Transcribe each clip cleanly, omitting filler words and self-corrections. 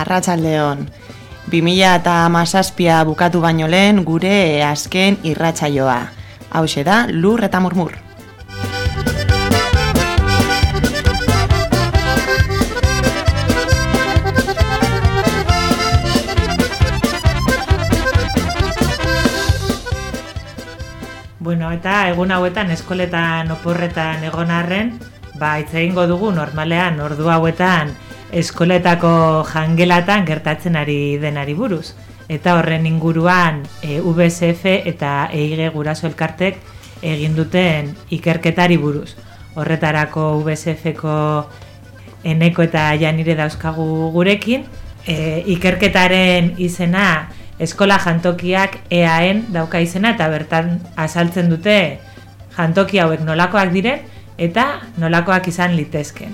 Arratsaldeon. 2017 bukatu baino lehen gure azken irratsaioa. Hauxe da Lur eta Murmur. Bueno, eta egun hauetan eskoletan oporretan egon arren, hitz egingo dugu normalean ordu hauetan eskoletako jangelatan gertatzen ari denari buruz. Eta horren inguruan UBSF eta EIG guraso elkartek egin duten ikerketari buruz. Horretarako UBSFko Eneko eta Janire dauzkagu gurekin. Ikerketaren izena Eskola Jantokiak EAen dauka izena eta bertan azaltzen dute jantoki hauek nolakoak diren eta nolakoak izan litezken.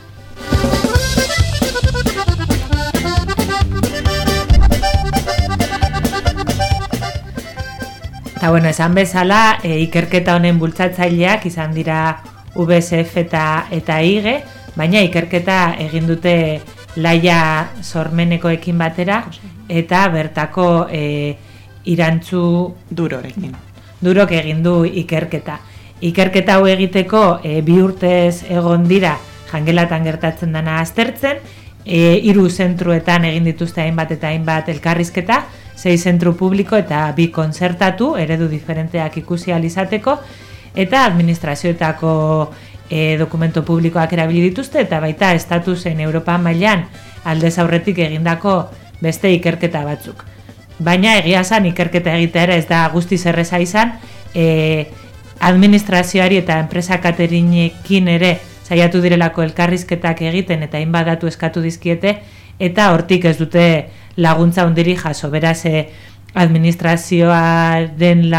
Eta esan bezala, ikerketa honen bultzatzaileak izan dira UBSF eta EIG, baina ikerketa egin dute Laia Sormenekoekin batera eta bertako Irantzu Durok egin du ikerketa. Ikerketa hau egiteko 2 urtez egon dira jangelatan gertatzen dena aztertzen, 3 zentruetan egin dituzte hainbat eta hainbat elkarrizketa, 6 zentru publiko eta 2 konzertatu, eredu diferenteak ikusi ahal izateko, eta administrazioetako dokumento publikoak erabili dituzte, eta baita estatu zein Europa mailan aldez aurretik egindako beste ikerketa batzuk. Baina egia esan ikerketa egitea ere ez da guztiz erreza izan, administrazioari eta enpresa katerinekin ere saiatu direlako elkarrizketak egiten eta hainbat datu eskatu dizkiete, eta hortik ez dute laguntza hondiri jaso. Beraz, administrazioak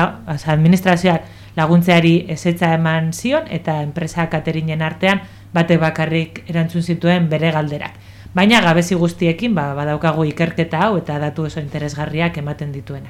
laguntzeari ezetza eman zion eta enpresa katerinen artean bate bakarrik erantzun zituen bere galderak. Baina gabezi guztiekin badaukagu ikerketa hau eta datu oso interesgarriak ematen dituena.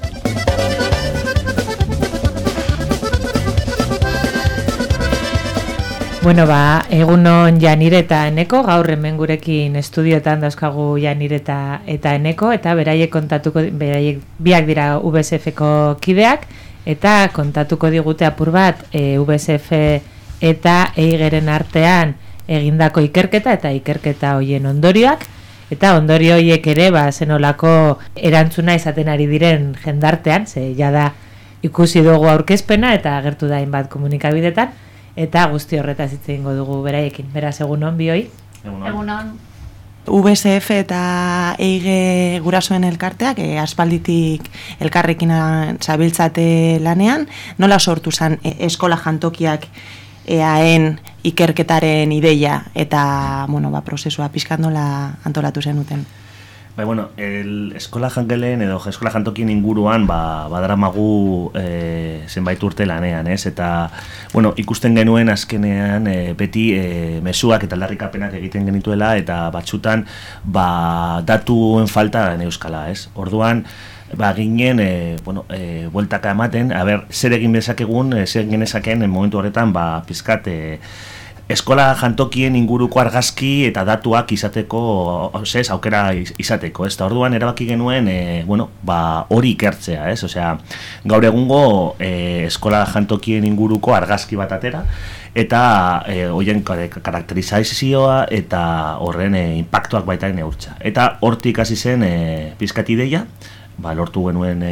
Egunon Janire eta Eneko, gaur hemen gurekin estudioetan dauzkagu Janire eta Eneko, eta beraiek biak dira UBSFko kideak, eta kontatuko digute apur bat UBSF eta EIGren artean egindako ikerketa eta ikerketa hoien ondorioak, eta ondorio horiek ere zenolako erantzuna izaten ari diren jendartean, ze jada ikusi dugu aurkezpena eta agertu da hainbat komunikabidetan, eta guzti horretaz hitz egingo dugu beraiekin. Beraz, egunon bioi? Egunon. UBSF eta EIG gurasoen elkarteak aspalditik elkarrekin zabiltzate lanean. Nola sortu zen Eskola Jantokiak EAen ikerketaren ideia eta prozesua pixkat nola antolatu zenuten? Eskola Jangelen edo Eskola Jantokien inguruan badaramagu zenbait urte lanean, ez? Eta, ikusten genuen azkenean beti mezuak eta aldarrikapenak egiten genituela eta batzutan datuen falta euskala, ez? Orduan, ginen, bueltaka ematen, zer egin bezakegun, zer egin genezaken momentu horretan, pizkat, Eskola Jantokien inguruko argazki eta datuak izateko, aukera izateko, ez? Orduan erabaki genuen, hori ikertzea, ez? Osea, gaur egungo Eskola Jantokien inguruko argazki bat atera, eta horien karakterizazioa eta horren impactuak baita neurtza. Eta hortik hasi zen pizkat ideia, lortu genuen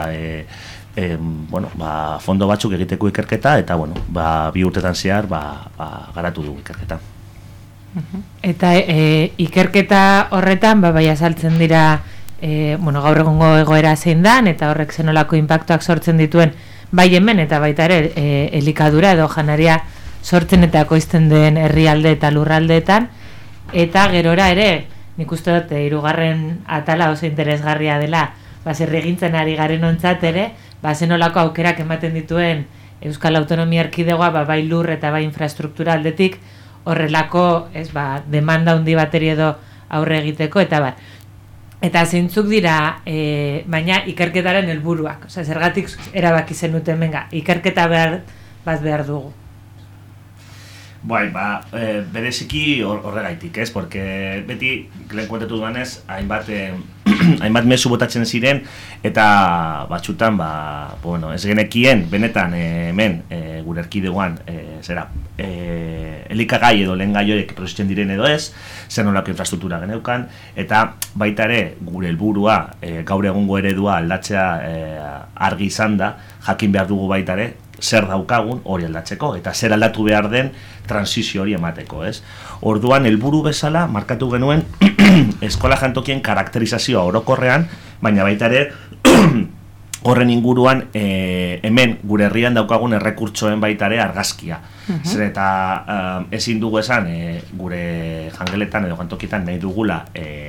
fondo batzuk egiteko ikerketa, eta, 2 urtetan zehar, garatu dugu ikerketa. Eta ikerketa horretan, azaltzen dira, gaur egungo egoera zein dan, eta horrek zenolako inpaktuak sortzen dituen, bai hemen, eta baita ere, elikadura edo janaria sortzen eta ekoizten den herrialde eta lurraldeetan, eta gerora ere, nik uste dut, 3. atala oso interesgarria dela, zerregintzen ari garen ontzat ere, zenolako aukerak ematen dituen Euskal Autonomia Erkidegoa bai lur eta bai infrastruktura aldetik horrelako demanda handi bateri edo aurre egiteko eta zeintzuk dira baina ikerketaren helburuak, zergatik erabaki zenuten ikerketa behar dugu. Bai, bereziki horregaitik, ez? Porque beti, lehen kuentetu dudanez, hainbat mezu botatzen ziren, eta batxutan, ez genekien, benetan, hemen, gure erkidegoan, elikagai edo lehen gai horiek produzitzen diren edo ez, zer nolako infrastruktura geneukan, eta baita ere, gure helburua, gaur egungo eredua aldatzea argi izan da, jakin behar dugu baita ere, zer daukagun hori aldatzeko, eta zer aldatu behar den transizio hori emateko, ez? Orduan, helburu bezala, markatu genuen eskola jantokien karakterizazioa orokorrean, baina baita ere, horren inguruan, hemen gure herrian daukagun errekurtsoen baita ere argazkia. Zer eta ezin dugu esan, gure jangeletan edo jantokietan nahi dugula,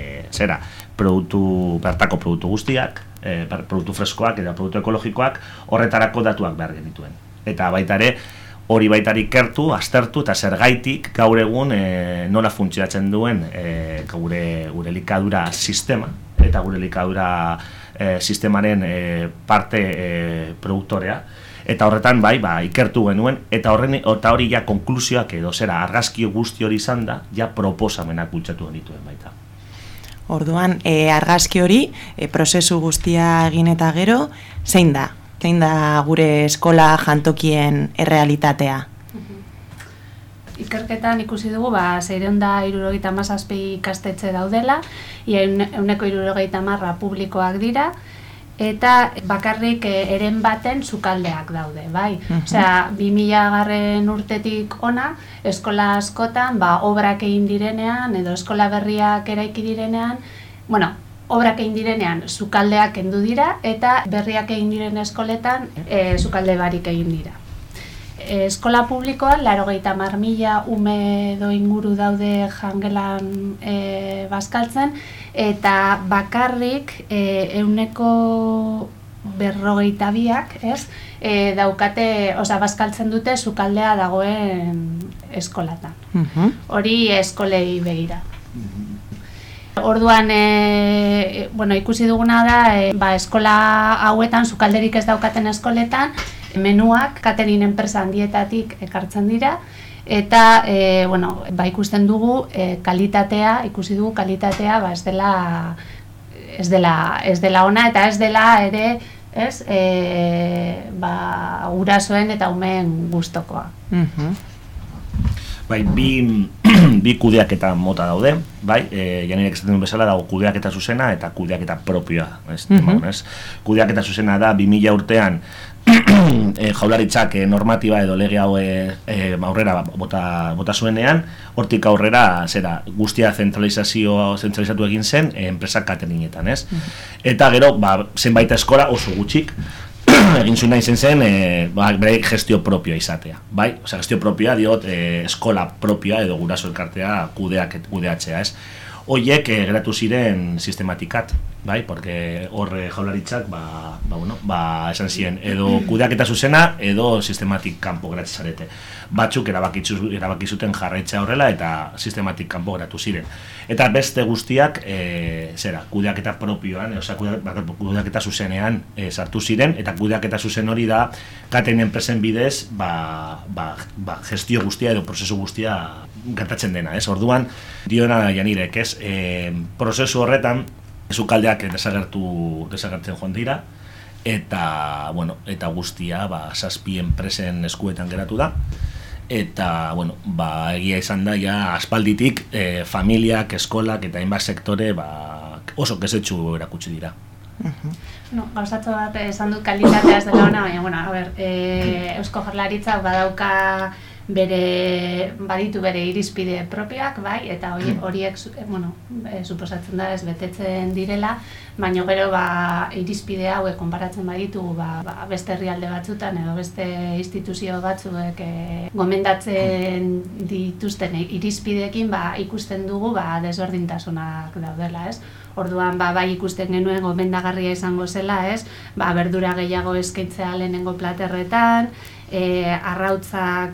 bertako produktu guztiak, produktu freskoak eta produktu ekologikoak horretarako datuak behar genituen. Eta baita ere, hori baitari ikertu, aztertu eta zergaitik gaur egun nola funtzionatzen duen gure elikadura sistema eta gure elikadura sistemaren parte produktorea. Eta horretan ikertu genuen, eta hori ja konklusioak edo argazki guzti hori izan da, ja proposamenak bultzatu genituen baita. Orduan, argazki hori, prozesu guztia egin eta gero, zein da? Zein da gure eskola jantokien errealitatea? Ikerketan ikusi dugu, 677 ikastetxe daudela, ia 170 publikoak dira, eta bakarrik eren baten sukaldeak daude, bai? Osea, 2000 urtetik ona, eskola askotan, obrak egin direnean, edo eskola berriak eraiki direnean, obrak egin direnean sukaldeak kendu dira, eta berriak egin diren eskoletan sukalde barik egin dira. Eskola publikoan, 80.000 ume edo inguru daude jangelan bazkaltzen, eta bakarrik 152ak, daukate, bazkaltzen dute sukaldea dagoen eskolatan. Hori eskolei begira. Orduan, ikusi duguna da, eskola hauetan, sukalderik ez daukaten eskoletan, menuak catering enpresa handietatik ekartzen dira, eta ikusten dugu kalitatea, ikusi dugu kalitatea ez dela ona, eta ez dela ere gurasoen eta umeen gustokoa. Bi kudeaketa mota daude, Janirek esaten duen bezala dago kudeaketa zuzena eta kudeaketa propioa. Kudeaketa zuzena da 2000 urtean Jaurlaritzak normatiba edo lege hau aurrera bota zuenean, hortik aurrera guztia zentralizatu egin zen enpresak cateringetan, ez? Eta gero, zenbait eskola oso gutxik egin zuen nahi zen bere gestio propioa izatea, bai? Osea, gestio propioa diot eskola propioa edo guraso elkartea kudeatzea, ez? Hoiek geratu ziren sistematikat, bai? Porque horre Jaurlaritzak esan ziren edo kudeaketa zuzena edo sistematik kanpo geratu zarete. Batzuk erabaki zuten jarraitza horrela eta sistematik kanpo geratu ziren. Eta beste guztiak kudeaketa propioan, kudeaketa zuzenean sartu ziren, eta kudeaketa zuzen hori da catering enpresen bidez gestio guztia edo prozesu guztia gertatzen dena, ez? Orduan, diona Janirek, ez? Prozesu horretan sukaldeak desagertzen joan dira, eta guztia 7 enpresen eskuetan geratu da, eta egia izan da aspalditik familiak, eskolak eta hainbat sektore oso kesetxu erakutsi dira. Gauzatxo bat esan dut kalitatea ez dela ona, baina Eusko Jaurlaritzak badauka baditu bere irizpide propioak, bai, eta horiek suposatzen da ez betetzen direla, baina gero irizpide hauek konparatzen baditugu beste herrialde batzutan edo beste instituzio batzuek gomendatzen dituzten irizpideekin ikusten dugu desberdintasunak daudela, ez? Orduan bai ikusten genuen gomendagarria izango zela, ez? Berdura gehiago eskaintzea lehenengo platerretan, arrautza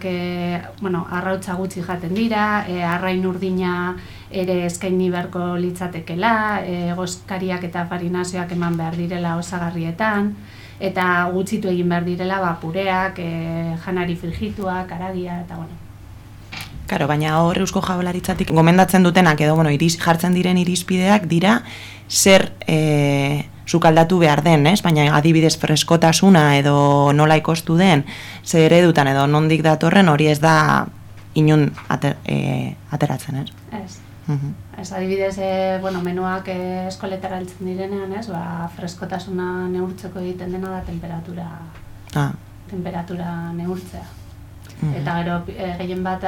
gutxi jaten dira, arrain urdina ere eskaini beharko litzatekela, gozkariak eta farinazioak eman behar direla osagarrietan, eta gutxitu egin behar direla pureak, janari frigituak, haragia, eta Karo, baina hor Eusko Jaurlaritzatik gomendatzen dutenak edo jartzen diren irizpideak dira zer sukaldatu behar den, baina adibidez freskotasuna edo nola ikostu den, zer eredutan edo nondik datorren hori ez da inun ateratzen, Ez. Ez adibidez, menuak eskoletara heltzen direnean, freskotasuna neurtzeko egiten dena da temperatura neurtzea. Eta gero gehien bat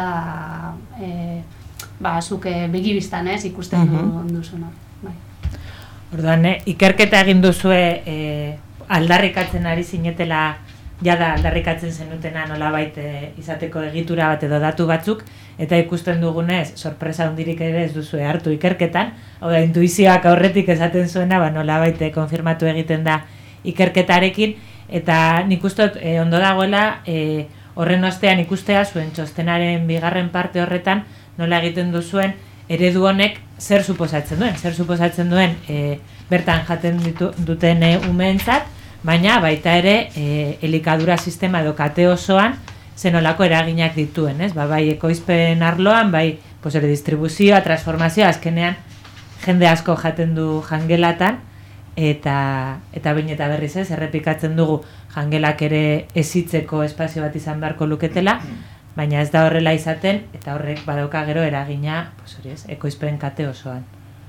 zuk begibistan ikusten duzuna. Orduan, ikerketa egin duzue aldarrikatzen ari zinetela, jada aldarrikatzen zenutena nolabait izateko egitura bat edo datu batzuk, eta ikusten dugunez, sorpresa hundirik ere ez duzue hartu ikerketan, hau da, intuizioak aurretik esaten zuena, nolabait konfirmatu egiten da ikerketarekin, eta nik ustot ondo dagoela, horren ostean ikustea zuen txostenaren bigarren parte horretan nola egiten duzuen eredu honek zer suposatzen duen bertan jaten duten umeentzat, baina baita ere elikadura sistema edo kate osoan zenolako eraginak dituen, bai ekoizpen arloan, bai ere distribuzioa, transformazioa, azkenean jende asko jaten du jangelatan, eta behin eta berriz errepikatzen dugu jangelak ere ezitzeko espazio bat izan beharko luketela, baina ez da horrela izaten, eta horrek badauka gero eragina ekoizpen kate osoan.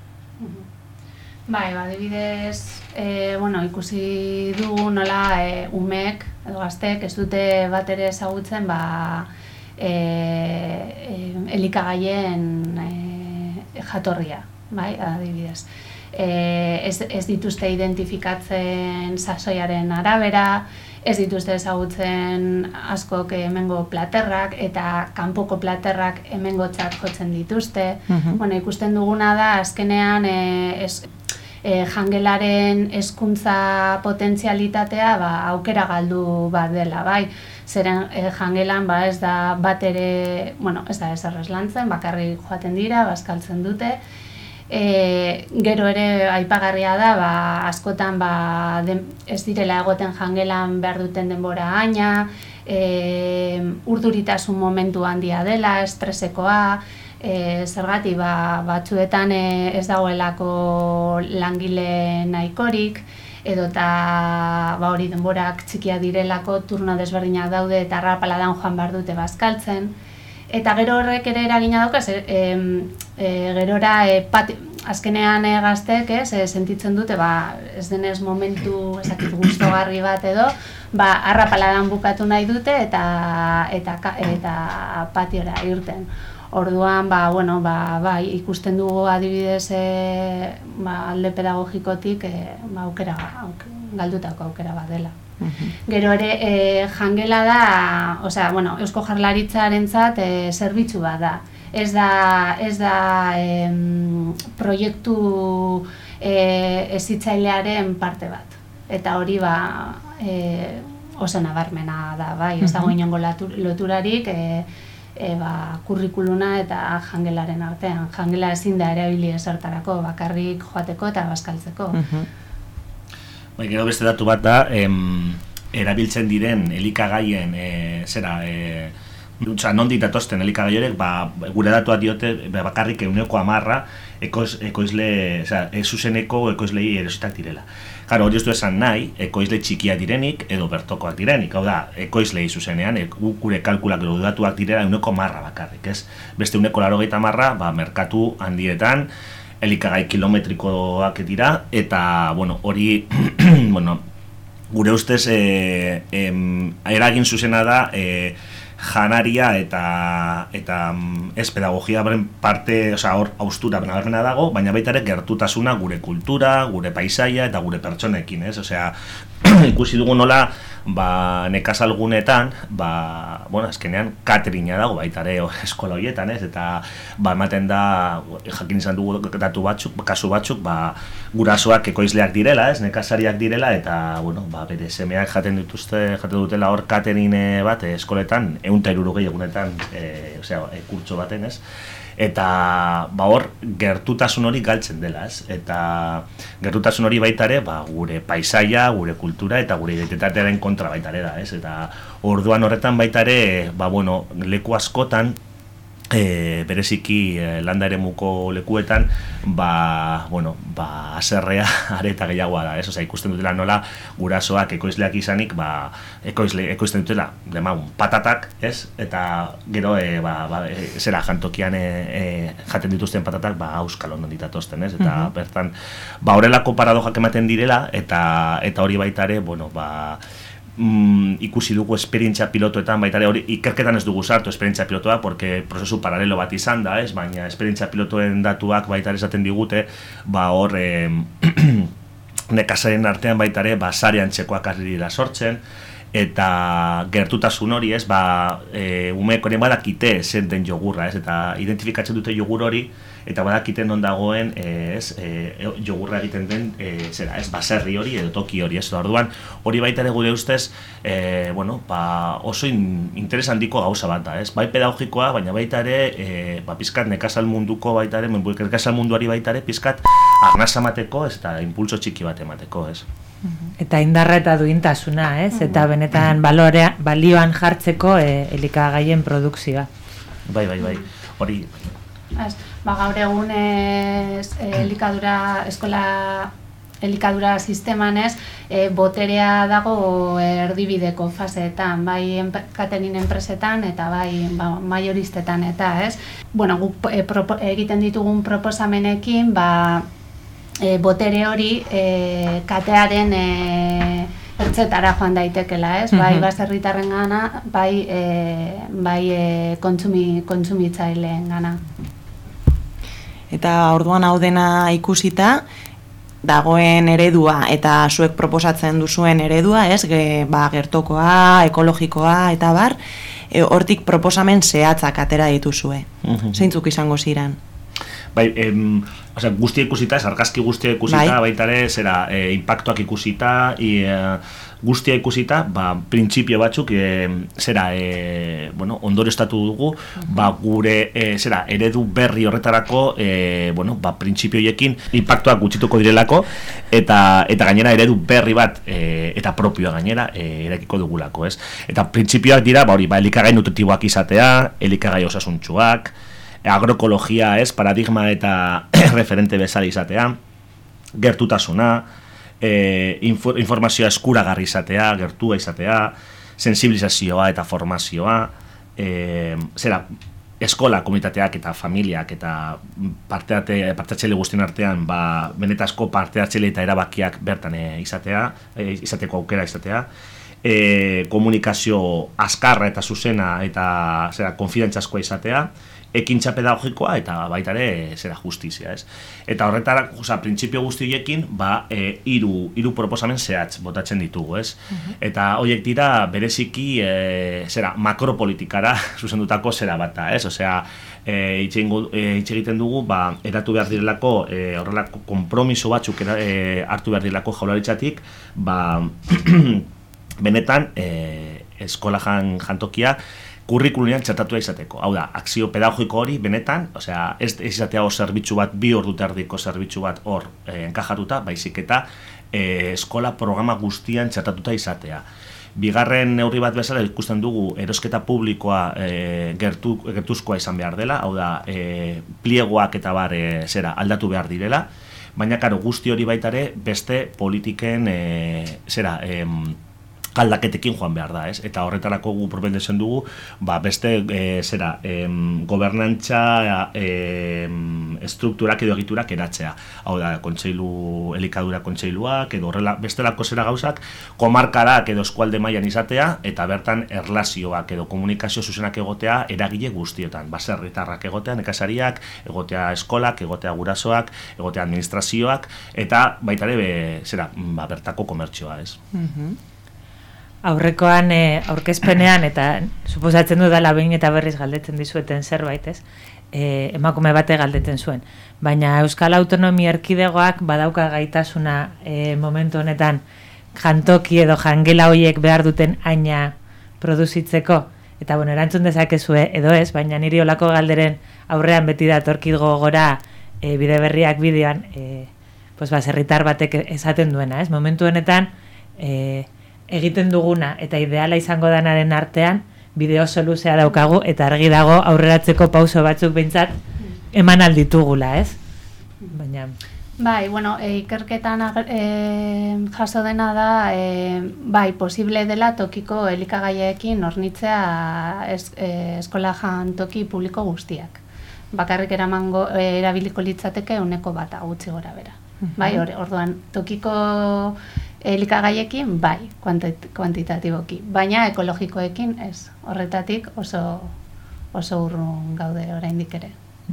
Bai, adibidez, ikusi dugu nola umeek edo gazteek ez dute bat ere ezagutzen elikagaien jatorria, bai, adibidez. Ez dituzte identifikatzen sasoiaren arabera, ez dituzte ezagutzen askok hemengo platerrak eta kanpoko platerrak hemengotzat jotzen dituzte. Ikusten duguna da azkenean jangelaren hezkuntza potentzialitatea aukera galdu bat dela, bai. Zeren jangelan ez da bat ere, ez da ezer eslantzen, bakarrik joaten dira, bazkaltzen dute. Gero ere aipagarria da, askotan ez direla egoten jangelan behar duten denbora aina, urduritasun momentu handia dela, estresekoa, zergatik batzuetan ez dagoelako langile nahikorik, edota hori denborak txikiak direlako, turno desberdinak daude eta arrapaladan joan behar dute bazkaltzen. Eta gero horrek ere eragina daukaz, gerora azkenean gazteek sentitzen dute, ez denez momentu gustogarri bat edo, arrapaladan bukatu nahi dute eta patiora irten. Orduan, ikusten dugu adibidez alde pedagogikotik galdutako aukera bat dela. Gero ere jangela da, Eusko Jaurlaritzarentzat zerbitzu bat da. Ez da proiektu hezitzailearen parte bat. Eta hori oso nabarmena da, bai. Ez dago inongo loturarik kurrikuluna eta jangelaren artean. Jangela ezin da erabili ezertarako, bakarrik joateko eta bazkaltzeko. Gero beste datu bat da, erabiltzen diren elikagaien, nondik datosten elikagai horiek, gure datuak diote bakarrik 10% zuzeneko ekoizlei erositak direla. Claro, hori ez du esan nahi, ekoizle txikiak direnik edo bertokoak direnik, hau da, ekoizlei zuzenean, gure kalkulak edo datuak direla 10% bakarrik, ez? Beste 90% merkatu handietan, elikagai kilometrikoak dira, eta, hori, gure ustez, eragin zuzena da, janaria eta ez pedagogia parte, hor haustura nabarmena dago, baina baita ere gertutasuna gure kultura, gure paisaia eta gure pertsonekin, ez? Ikusi dugu nola, nekazalgunetan, azkenean cateringa dago baita ere eskola horietan, ez? Eta ematen da, jakin izan dugu datu batzuk, kasu batzuk, gurasoak ekoizleak direla, ez? Nekazariak direla, eta, bere semeak jaten dutela hor catering bat eskoletan, 160 egunetan, kurtso baten, ez? Eta hor gertutasun hori galtzen dela, ez? Eta gertutasun hori baita ere gure paisaia, gure kultura eta gure identitatearen kontra baita ere da, ez? Eta orduan horretan baita ere, leku askotan bereziki landa eremuko lekuetan haserrea areta gehiagoa da, ez? Osea, ikusten dutela nola gurasoak ekoizleak izanik, ekoizten dutela demagun patatak, ez? Eta gero zera jantokian jaten dituzten patatak auskal ondo ditatozten, ez? Eta bertan horrelako paradojak ematen direla eta hori baita ere, ikusi dugu esperientzia pilotoetan, baita ere hori ikerketan ez dugu sartu esperientzia pilotoa, porque prozesu paralelo bat izan da, ez? Baina esperientzia pilotoen datuak baita ere esaten digute, hor nekazaren artean baita ere sare antzekoak ari dira sortzen, eta gertutasun hori, ez? Umeek hori badakite zen den jogurra, ez? Eta identifikatzen dute jogur hori, eta badakiten non dagoen jogurra egiten den baserri hori edo toki hori, ez? Orduan, hori baita ere gure ustez oso interes handiko gauza bat da, ez? Bai pedagogikoa, baina baita ere pizkat nekazal munduko baita ere, nekazal munduari baita ere pizkat arnasa emateko eta impulso txiki bat emateko, ez? Eta indarra eta duintasuna, ez? Eta benetan balioan jartzeko elikagaien produkzioa. Bai, hori... Gaur egun elikadura sisteman boterea dago erdibideko faseetan, bai catering enpresetan eta bai majoristetan eta, ez? Guk egiten ditugun proposamenekin, botere hori katearen ertzetara joan daitekela, ez? Bai baserritarren gana, bai kontsumitzaileen gana. Eta orduan hau dena ikusita, dagoen eredua eta zuek proposatzen duzuen eredua, ez? Gertokoa, ekologikoa eta bar, hortik proposamen zehatzak atera dituzue. Zeintzuk izango ziren? Bai, guztia ikusita, argazki guztia ikusita, baita ere, impactuak ikusita, guztia ikusita, printzipio batzuk, ondorioztatu dugu, gure, eredu berri horretarako, printzipioiekin impactuak gutxituko direlako, eta gainera eredu berri bat, eta propioa gainera, erakiko dugulako, ez? Eta printzipioak dira, elikagai nutritiboak izatea, elikagai osasuntsuak, agroekologia, ez, paradigma eta referente bezala izatea, gertutasuna, informazioa eskuragarri izatea, gertua izatea, sensibilizazioa eta formazioa, eskola, komunitateak eta familiak eta parte-hartzaile guztien artean, benetazko parte-hartzaile eta erabakiak bertan izateko aukera izatea, komunikazio azkarra eta zuzena eta konfidentzazkoa izatea, ekintza pedagogikoa eta baita ere justizia, ez? Eta horretara, printzipio guztiekin, hiru proposamen zehatz botatzen ditugu, ez? Eta horiek dira bereziki makropolitikara zuzendutako zera bat da, ez? Osea, hitz egiten dugu, eratu behar direlako, horrelako konpromiso batzuk hartu behar direlako jaularitzatik, benetan, eskola jantokia, kurrikulunean txertatua izateko. Hau da, akzio pedagogiko hori benetan, ez izatea hor zerbitzu bat, 2 ordu terdiko zerbitzu bat hor enkajatuta, baizik eta eskola programa guztian txertatuta izatea. Bigarren neurri bat bezala ikusten dugu erosketa publikoa gertuzkoa izan behar dela, hau da, pliegoak eta aldatu behar direla, baina karo guzti hori baita ere beste politiken aldaketekin joan behar da, ez? Eta horretarako gu propendezen dugu, beste gobernantza estrukturak edo egiturak eratzea. Hau da, elikadura kontseiluak, edo bestelako zera gauzak, komarkarak edo eskualde mailan izatea, eta bertan erlazioak edo komunikazio zuzenak egotea eragile guztietan. Baserritarrak egotea, nekazariak, egotea eskolak, egotea gurasoak, egotea administrazioak, eta baita ere bertako komertzioa, ez? Aurrekoan aurkezpenean, eta suposatzen du dela behin eta berriz galdetzen dizueten zerbait, ez? Emakume bate galdetzen zuen. Baina Euskal Autonomia Erkidegoak badauka gaitasuna momentu honetan jantoki edo jangela horiek behar duten aina produzitzeko. Eta erantzun dezakezue edo ez, baina niri olako galderen aurrean beti datorkit gogora bide berriak bideoan baserritar batek esaten duena, ez? Momentu honetan egiten duguna eta ideala izango danaren artean bideo oso luzea daukagu, eta argi dago aurreratzeko pauso batzuk behintzat eman alditugula, ez? Baina... Bai, bueno, ikerketan jaso dena da, bai, posible dela tokiko elikagaiekin hornitzea eskola jantoki publiko guztiak. Bakarrik erabiliko litzateke 1% gutxi gora bera. Bai, orduan, tokiko elikagaiekin, bai, kuantitatiboki. Baina ekologikoekin ez. Horretatik oso urrun gaude oraindik ere.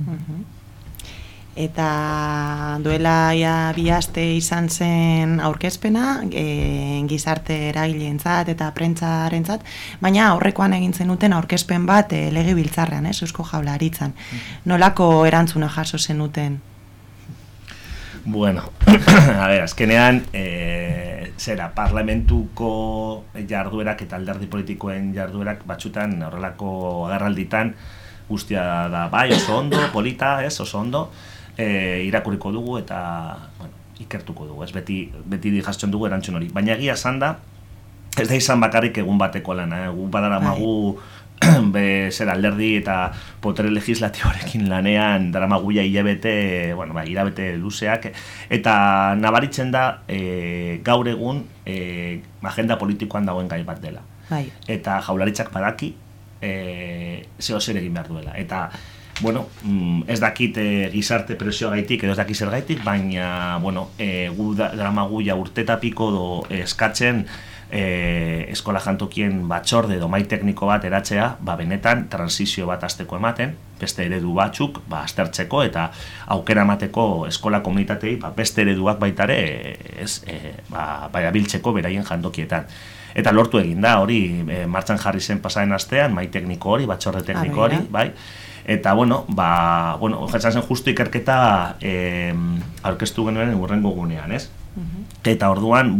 Eta duela bi aste izan zen aurkezpena, gizarte eragileentzat eta prentsarentzat, baina aurrekoan egin zenuten aurkezpen bat legebiltzarrean, Eusko Jaurlaritzan. Nolako erantzuna jaso zenuten? Bueno, a ver, azkenean, parlamentuko jarduerak eta alderdi politikoen jarduerak batzutan horrelako agerralditan guztia da, bai, oso ondo, polita, oso ondo, irakurriko dugu eta ikertuko dugu, beti jasotzen dugu erantzun hori. Baina egia esan da, ez da izan bakarrik egun bateko lana, egun badaramagu alderdi eta potere legislatiboarekin lanean daramaguia hilabete luzeak, eta nabaritzen da gaur egun agenda politikoan dagoen gai bat dela. Eta Jaurlaritzak badaki zeo zer egin behar duela. Eta bueno, ez dakit gizarte presioa gaitik, edo ez dakit zer gaitik, baina, gu daramaguia urtetapiko eskatzen eskola jantokien batzorde edo mai tekniko bat eratzea, benetan transizio bat hasteko ematen, beste eredu batzuk aztertzeko eta aukera emateko eskola komunitatei beste ereduak baitare biltzeko beraien jantokietan. Eta lortu egin da, hori martxan jarri zen pasaren astean, mai tekniko hori, batzorde tekniko hori, bai? Eta, jatzen zen justu ikerketa aurkeztu genuen urrengo gunean, ez? Eta orduan,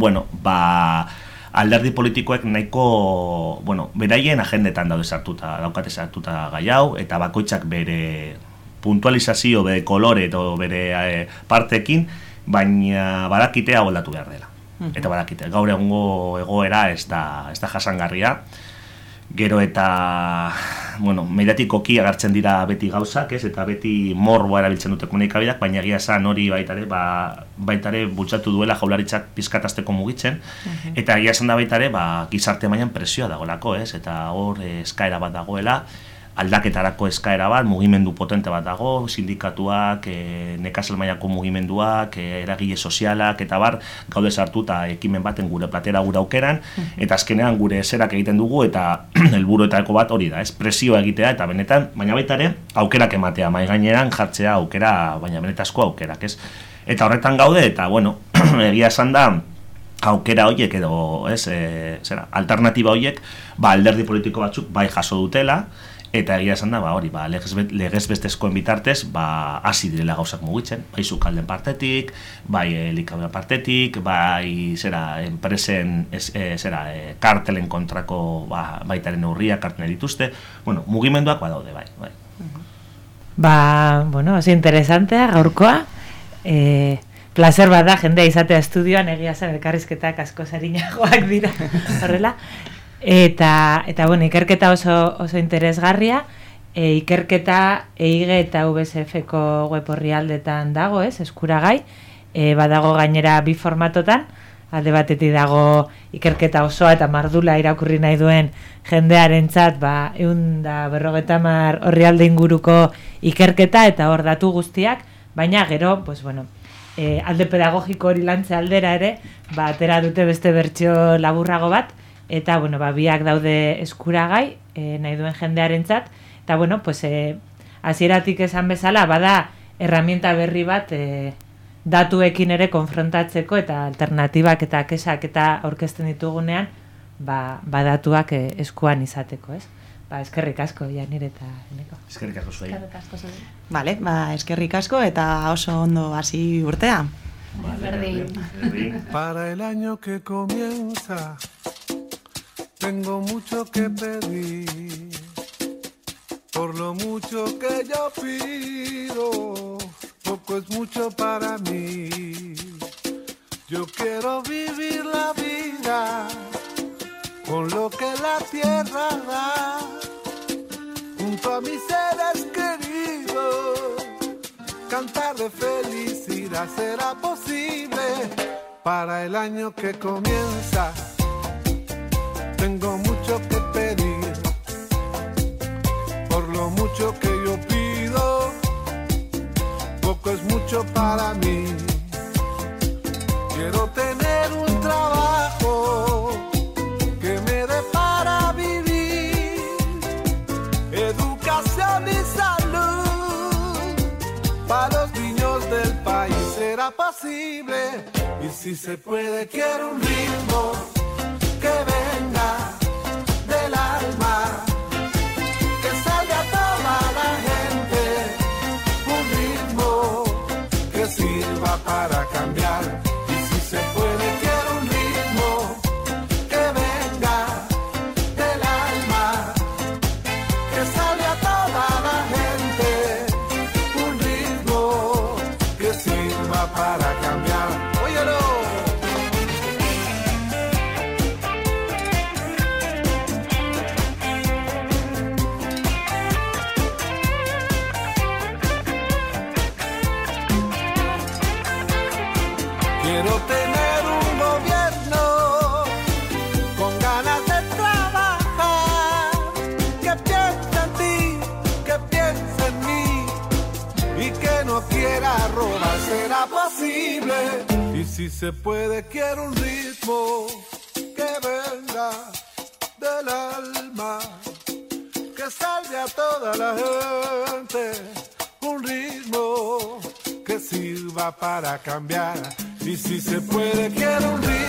alderdi politikoek nahiko, beraien agendetan daukate sartuta gai hau, eta bakoitzak bere puntualizazio, bere kolore edo bere partekin, baina badakite hau aldatu behar dela. Eta badakite, gaur egungo egoera ez da jasangarria. Gero eta, mediatikoki agertzen dira beti gauzak, eta beti morboa erabiltzen dute komunikabideak, baina egia esan hori baitare bultzatu duela Jaurlaritzak pizkatazteko mugitzen, eta egia esan da baitare gizarte mailan presioa dagoelako, eta hor eskaera bat dagoela, aldaketarako eskaera bat, mugimendu potente bat dago, sindikatuak, nekazal mailako mugimenduak, eragile sozialak, eta gaude sartu eta ekimen baten gure platera gure aukeran, eta azkenean gure zerak egiten dugu, eta helburuetako bat hori da, presioa egitea, eta benetan, baina baitare, aukerak ematea, mai gaineran jartzea aukera, baina benetazko aukerak, ez? Eta horretan gaude, eta, egia esan da, aukera horiek edo, alternatiba horiek, alderdi politiko batzuk bai jaso dutela, eta egia esan da, legez bestezkoen bitartez, hasi direla gauzak mugitzen, bai sukalden partetik, bai elikabea partetik, bai enpresen, kartelen kontrako baitaren neurria, kartelen dituzte, mugimenduak badaude, bai. Oso interesantea, gaurkoa, placer bat da, jendea izatea estudioan, egia zen elkarrizketak asko zarinagoak dira, horrela. Eta ikerketa oso interesgarria, ikerketa EIG eta UBSF-ko web orrialdetan dago, eskuragai, badago gainera bi formatotan, alde batetik dago ikerketa osoa eta mardula irakurri nahi duen jendearentzat, 150 orrialde inguruko ikerketa eta hor datu guztiak, baina gero, alde pedagogiko hori lantze aldera ere, atera dute beste bertsio laburrago bat, eta, biak daude eskuragai, nahi duen jendearentzat, eta, hasieratik esan bezala, bada herramienta berri bat datuekin ere konfrontatzeko, eta alternatibak eta kesak eta aurkezten ditugunean, datuak eskuan izateko, ez? Eskerrik asko, Janir eta Eneko. Eskerrik asko zuei. Vale, eskerrik asko eta oso ondo hasi urtea. Para el año que comienza tengo mucho que pedir, por lo mucho que yo pido, poco es mucho para mí. Yo quiero vivir la vida con lo que la tierra da. de felicidad será posible para el año que comienza. Tengo mucho que pedir, por lo mucho que yo pido, poco es mucho para mí. Quiero tener un trabajo que me dé para vivir, educación y salud para los niños del país será posible. Y si se puede, quiero un ritmo que venga del alma, que salga toda la gente, un ritmo que sirva para cambiar. Y si se puede, quiero un ritmo que venga del alma, que salga toda la gente, un ritmo que sirva para cambiar. ¡Óyelo! Quiero tener un gobierno con ganas de trabajar, que piense en ti, que piense en mí y que no quiera robar. Será posible. Y si se puede, quiero un ritmo que venga del alma, que salga a toda la gente, un ritmo que sirva para cambiar. Y si se puede, quiero un ritmo